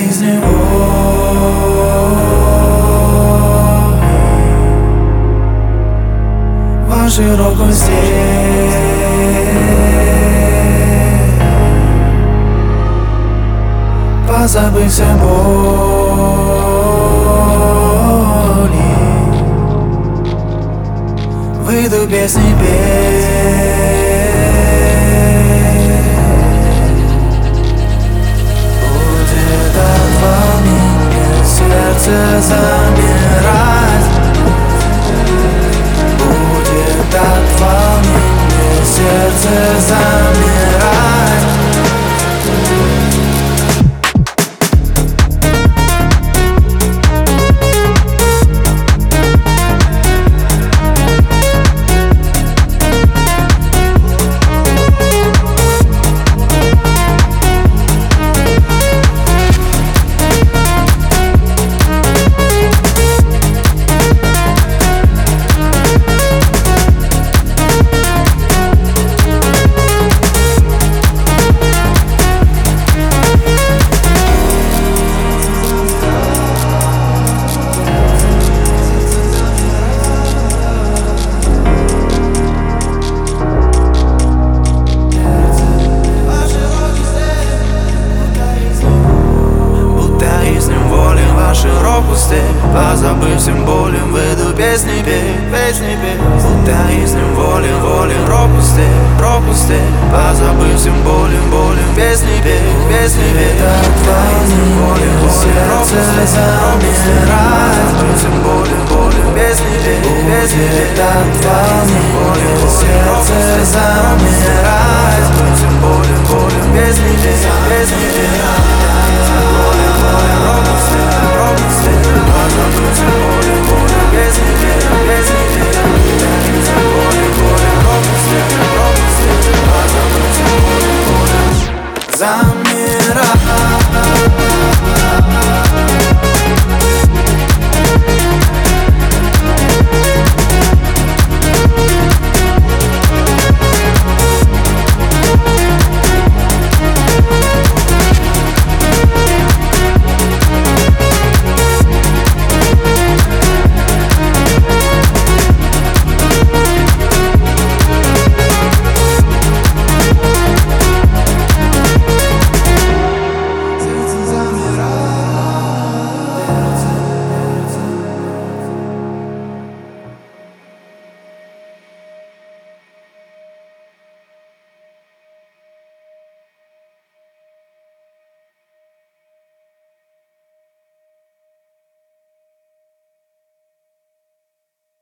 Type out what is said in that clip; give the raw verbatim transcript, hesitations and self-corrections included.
из него. Ваши руку здесь позабыть все боли, выйду песни петь. Будет от волнения сердце замирать, будет от волнения сердце замирать. Позабыв всем болем, выйду песни петь, песни петь. Будто и с ним волен, волен, пропусти, пропусти. Позабыв всем болем, болем, песни петь, песни петь. Будто и с ним волен, волен, пропусти, замирать. Позабыв всем болем, болем, песни петь, песни петь. Будто и с ним волен, волен, пропусти, замирать. Позабыв всем болем, болем, песни петь, песни петь.